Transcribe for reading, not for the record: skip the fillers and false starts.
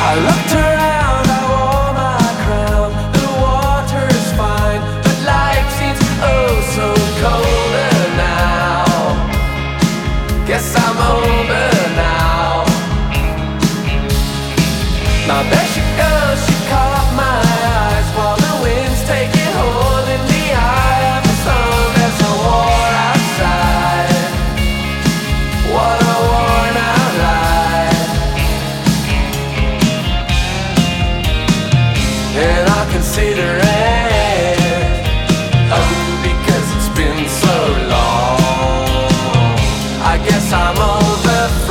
I looked around, I wore my crown. The water's fine, but life seems oh so colder now. Guess I'm older now. Now there she goes, she caught my eyes while the wind's taking hold in the eye of the sun. There's a war outside. What a worn out life. And I consider it, oh, because it's been so long. I guess I'm older.